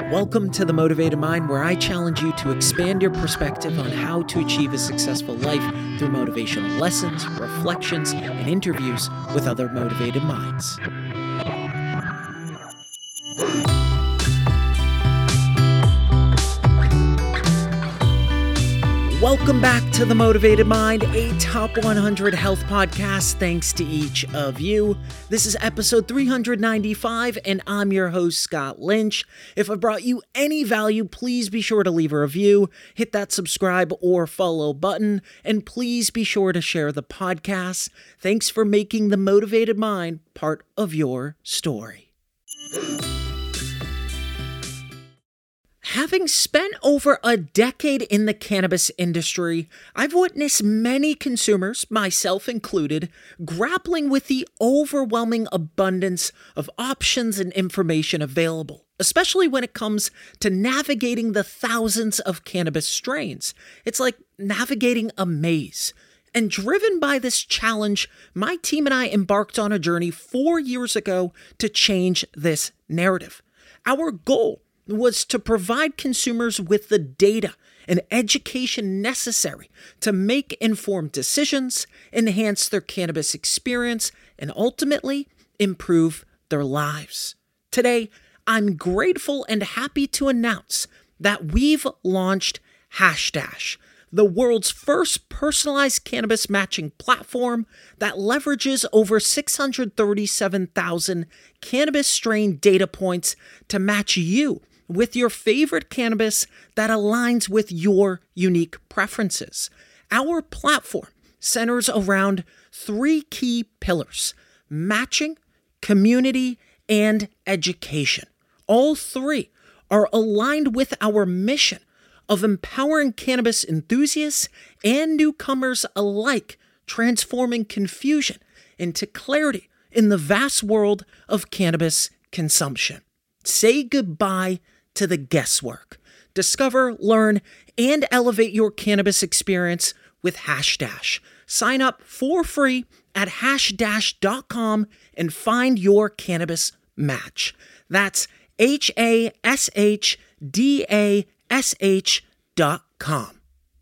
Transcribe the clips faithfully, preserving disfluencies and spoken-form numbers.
Welcome to The Motivated Mind, where I challenge you to expand your perspective on how to achieve a successful life through motivational lessons, reflections, and interviews with other motivated minds. Welcome back to The Motivated Mind, a top one hundred health podcast. Thanks to each of you. This is episode three hundred ninety-five, and I'm your host, Scott Lynch. If I brought you any value, please be sure to leave a review, hit that subscribe or follow button, and please be sure to share the podcast. Thanks for making The Motivated Mind part of your story. Having spent over a decade in the cannabis industry, I've witnessed many consumers, myself included, grappling with the overwhelming abundance of options and information available, especially when it comes to navigating the thousands of cannabis strains. It's like navigating a maze. And driven by this challenge, my team and I embarked on a journey four years ago to change this narrative. Our goal was to provide consumers with the data and education necessary to make informed decisions, enhance their cannabis experience, and ultimately improve their lives. Today, I'm grateful and happy to announce that we've launched Hashdash, the world's first personalized cannabis matching platform that leverages over six hundred thirty-seven thousand cannabis strain data points to match you with your favorite cannabis that aligns with your unique preferences. Our platform centers around three key pillars: matching, community, and education. All three are aligned with our mission of empowering cannabis enthusiasts and newcomers alike, transforming confusion into clarity in the vast world of cannabis consumption. Say goodbye to the guesswork. Discover, learn, and elevate your cannabis experience with Hashdash. Sign up for free at hashdash dot com and find your cannabis match. That's H A S H D A S H dot com.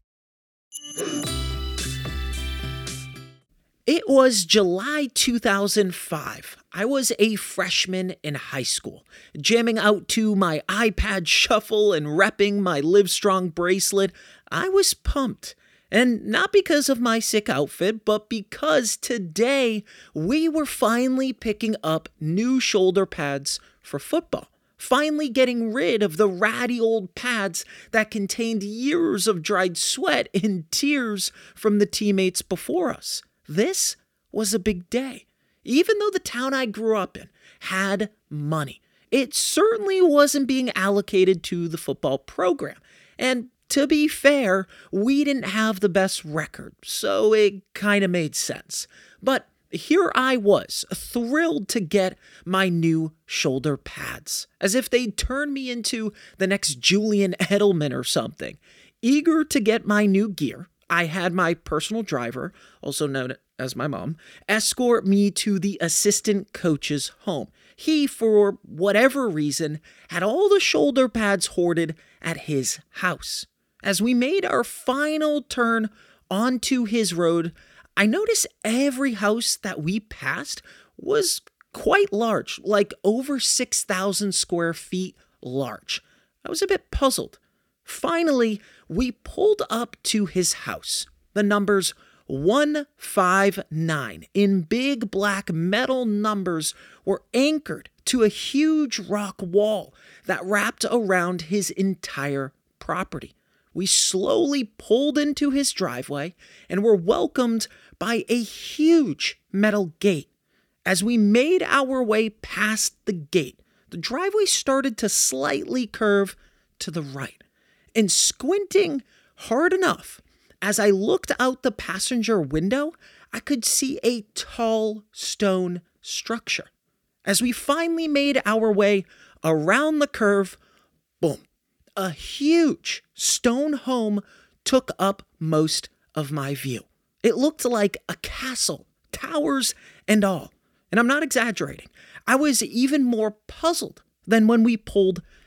It was July two thousand five. I was a freshman in high school, jamming out to my iPad shuffle and repping my Livestrong bracelet. I was pumped. And not because of my sick outfit, but because today we were finally picking up new shoulder pads for football. Finally getting rid of the ratty old pads that contained years of dried sweat and tears from the teammates before us. This was a big day. Even though the town I grew up in had money, it certainly wasn't being allocated to the football program. And to be fair, we didn't have the best record, so it kind of made sense. But here I was, thrilled to get my new shoulder pads, as if they'd turn me into the next Julian Edelman or something. Eager to get my new gear, I had my personal driver, also known as my mom, escort me to the assistant coach's home. He, for whatever reason, had all the shoulder pads hoarded at his house. As we made our final turn onto his road, I noticed every house that we passed was quite large, like over six thousand square feet large. I was a bit puzzled. Finally, we pulled up to his house. The numbers one five nine in big black metal numbers were anchored to a huge rock wall that wrapped around his entire property. We slowly pulled into his driveway and were welcomed by a huge metal gate. As we made our way past the gate, the driveway started to slightly curve to the right. And squinting hard enough, as I looked out the passenger window, I could see a tall stone structure. As we finally made our way around the curve, boom, a huge stone home took up most of my view. It looked like a castle, towers and all. And I'm not exaggerating. I was even more puzzled than when we pulled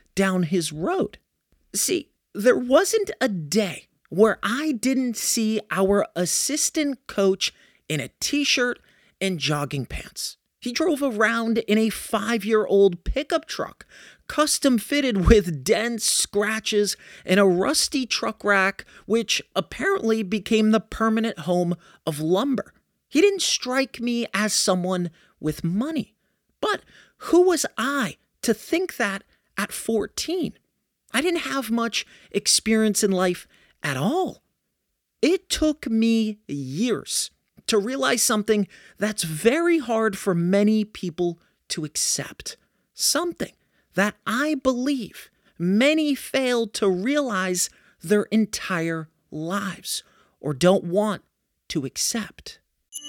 down his road. See, there wasn't a day where I didn't see our assistant coach in a t-shirt and jogging pants. He drove around in a five-year-old pickup truck, custom fitted with dents, scratches, and a rusty truck rack, which apparently became the permanent home of lumber. He didn't strike me as someone with money. But who was I to think that at fourteen? I didn't have much experience in life at all. It took me years to realize something that's very hard for many people to accept. Something that I believe many fail to realize their entire lives or don't want to accept.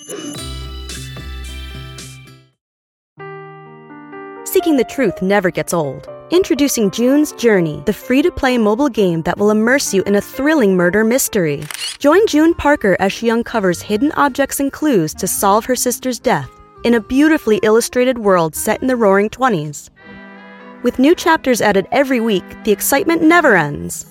Seeking the truth never gets old. Introducing June's Journey, the free-to-play mobile game that will immerse you in a thrilling murder mystery. Join June Parker as she uncovers hidden objects and clues to solve her sister's death in a beautifully illustrated world set in the Roaring Twenties. With new chapters added every week, the excitement never ends.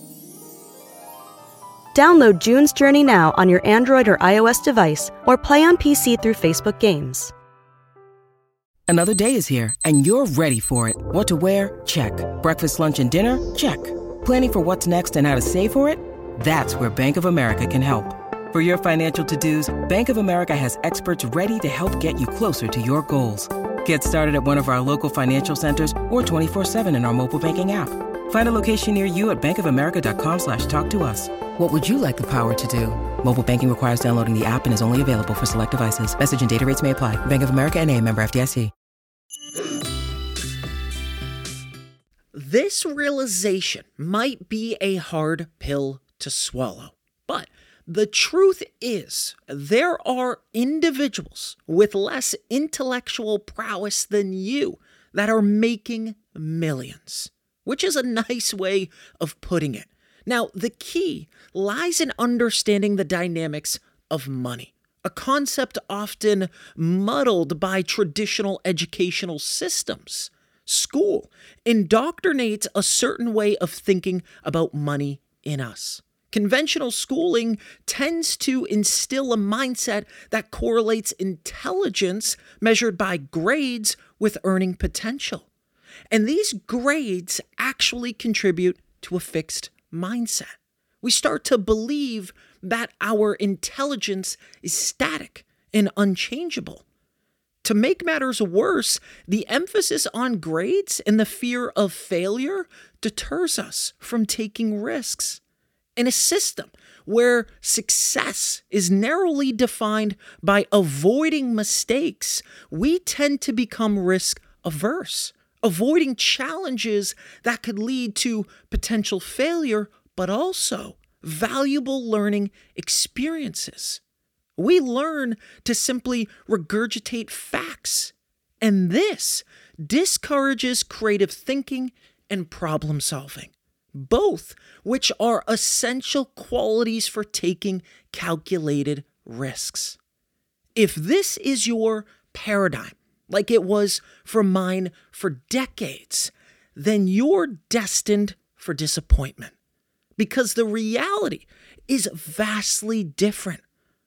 Download June's Journey now on your Android or iOS device, or play on P C through Facebook Games. Another day is here, and you're ready for it. What to wear? Check. Breakfast, lunch, and dinner? Check. Planning for what's next and how to save for it? That's where Bank of America can help. For your financial to-dos, Bank of America has experts ready to help get you closer to your goals. Get started at one of our local financial centers or twenty-four seven in our mobile banking app. Find a location near you at bankofamerica.com slash talk to us. What would you like the power to do? Mobile banking requires downloading the app and is only available for select devices. Message and data rates may apply. Bank of America N A, member F D I C. This realization might be a hard pill to swallow, but the truth is there are individuals with less intellectual prowess than you that are making millions, which is a nice way of putting it. Now, the key lies in understanding the dynamics of money, a concept often muddled by traditional educational systems. School indoctrinates a certain way of thinking about money in us. Conventional schooling tends to instill a mindset that correlates intelligence measured by grades with earning potential. And these grades actually contribute to a fixed mindset. We start to believe that our intelligence is static and unchangeable. To make matters worse, the emphasis on grades and the fear of failure deters us from taking risks. In a system where success is narrowly defined by avoiding mistakes, we tend to become risk averse, avoiding challenges that could lead to potential failure, but also valuable learning experiences. We learn to simply regurgitate facts, and this discourages creative thinking and problem solving, both which are essential qualities for taking calculated risks. If this is your paradigm, like it was for mine for decades, then you're destined for disappointment, because the reality is vastly different.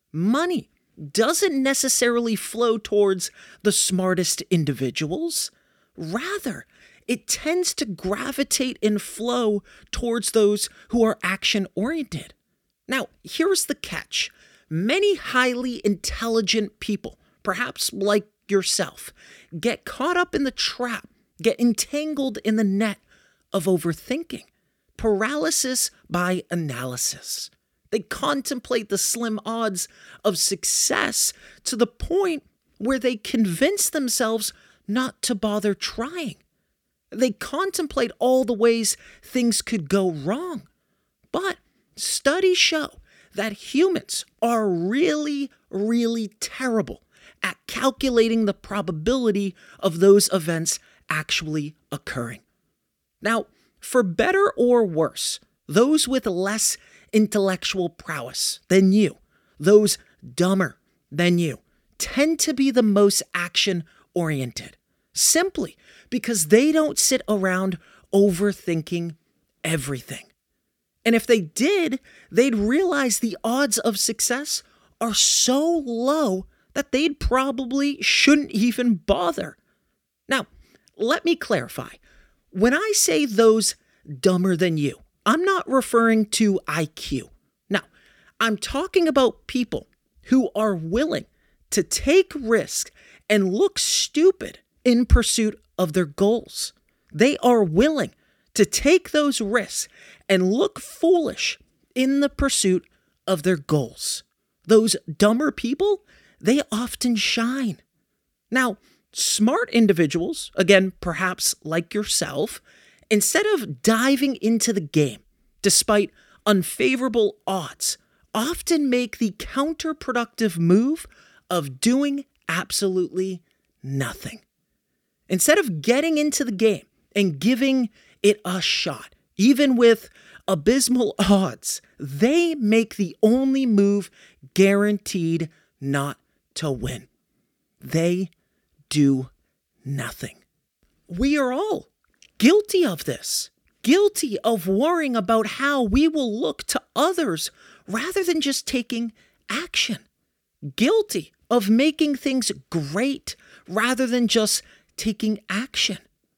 Money doesn't necessarily flow towards the smartest individuals. Rather, it tends to gravitate and flow towards those who are action-oriented. Now, here's the catch. Many highly intelligent people, perhaps like yourself, get caught up in the trap, get entangled in the net of overthinking, paralysis by analysis. They contemplate the slim odds of success to the point where they convince themselves not to bother trying. They contemplate all the ways things could go wrong. But studies show that humans are really, really terrible at calculating the probability of those events actually occurring. Now, for better or worse, those with less intellectual prowess than you, those dumber than you, tend to be the most action-oriented, simply because they don't sit around overthinking everything. And if they did, they'd realize the odds of success are so low that they'd probably shouldn't even bother. Now, let me clarify. When I say those dumber than you, I'm not referring to I Q. Now, I'm talking about people who are willing to take risks and look stupid in pursuit of their goals. They are willing to take those risks and look foolish in the pursuit of their goals. Those dumber people, they often shine. Now, smart individuals, again, perhaps like yourself, instead of diving into the game, despite unfavorable odds, often make the counterproductive move of doing absolutely nothing. Instead of getting into the game and giving it a shot, even with abysmal odds, they make the only move guaranteed not to win. They do nothing. We are all guilty of this, guilty of worrying about how we will look to others rather than just taking action, guilty of making things great rather than just taking action.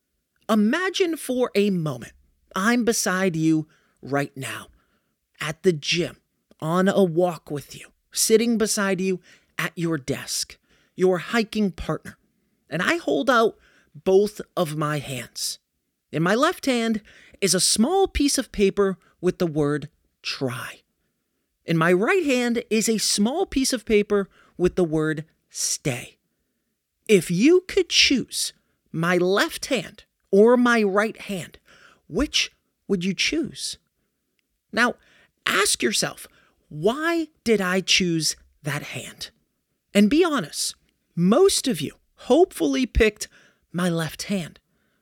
Imagine for a moment, I'm beside you right now, at the gym, on a walk with you, sitting beside you at your desk, your hiking partner, and I hold out both of my hands. In my left hand is a small piece of paper with the word try. In my right hand is a small piece of paper with the word stay. If you could choose my left hand or my right hand, which would you choose? Now, ask yourself, why did I choose that hand? And be honest, most of you hopefully picked my left hand.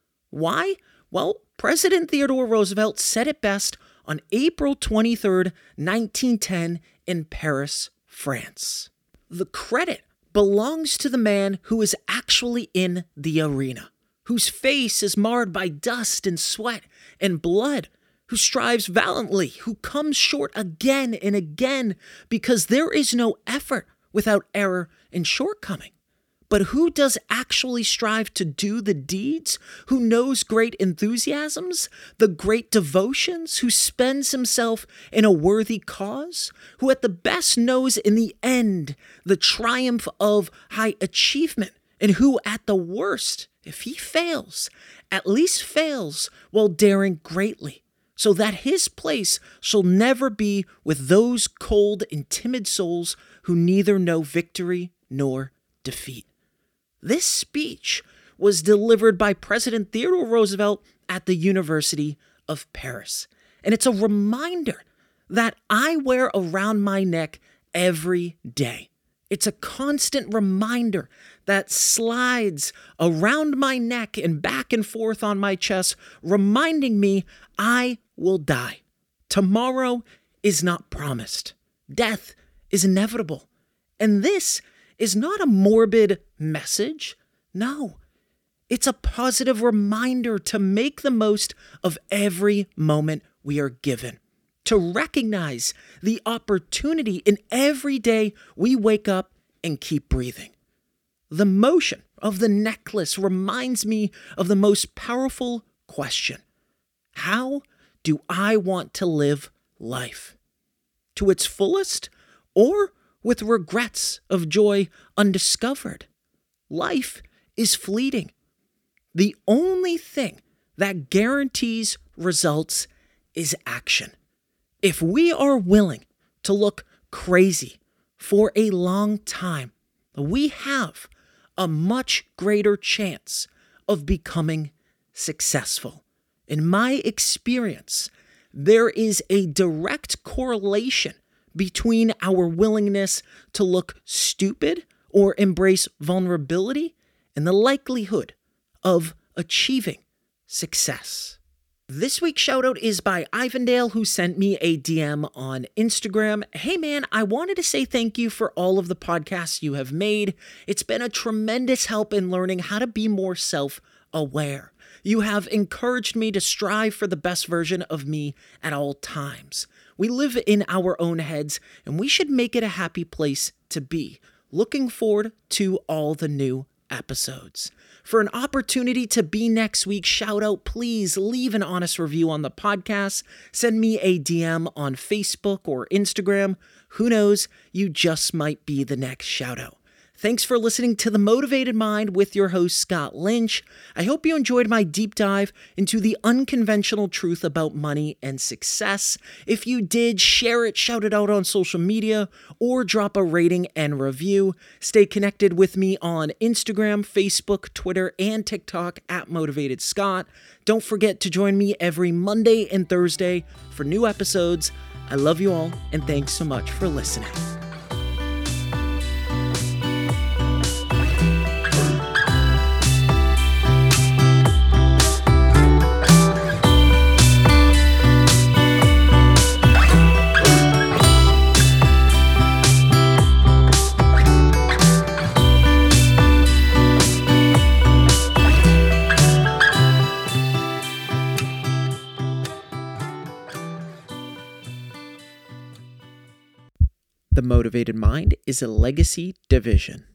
Why? Well, President Theodore Roosevelt said it best on April twenty-third, nineteen ten in Paris, France. The credit belongs to the man who is actually in the arena, whose face is marred by dust and sweat and blood, who strives valiantly, who comes short again and again because there is no effort without error and shortcoming. But who does actually strive to do the deeds? Who knows great enthusiasms, the great devotions? Who spends himself in a worthy cause? Who at the best knows in the end the triumph of high achievement? And who at the worst, if he fails, at least fails while daring greatly, so that his place shall never be with those cold and timid souls who neither know victory nor defeat. This speech was delivered by President Theodore Roosevelt at the University of Paris. And it's a reminder that I wear around my neck every day. It's a constant reminder that slides around my neck and back and forth on my chest, reminding me I will die. Tomorrow is not promised. Death is inevitable. And this is not a morbid message. No, it's a positive reminder to make the most of every moment we are given, to recognize the opportunity in every day we wake up and keep breathing. The motion of the necklace reminds me of the most powerful question. How do I want to live life? To its fullest, or with regrets of joy undiscovered? Life is fleeting. The only thing that guarantees results is action. If we are willing to look crazy for a long time, we have a much greater chance of becoming successful. In my experience, there is a direct correlation between our willingness to look stupid or embrace vulnerability and the likelihood of achieving success. This week's shoutout is by Ivandale, who sent me a D M on Instagram. Hey man, I wanted to say thank you for all of the podcasts you have made. It's been a tremendous help in learning how to be more self-aware. You have encouraged me to strive for the best version of me at all times. We live in our own heads, and we should make it a happy place to be. Looking forward to all the new episodes. For an opportunity to be next week's shout out, please leave an honest review on the podcast. Send me a D M on Facebook or Instagram. Who knows, you just might be the next shout out. Thanks for listening to The Motivated Mind with your host, Scott Lynch. I hope you enjoyed my deep dive into the unconventional truth about money and success. If you did, share it, shout it out on social media, or drop a rating and review. Stay connected with me on Instagram, Facebook, Twitter, and TikTok at Motivated Scott. Don't forget to join me every Monday and Thursday for new episodes. I love you all, and thanks so much for listening. The Motivated Mind is a legacy division.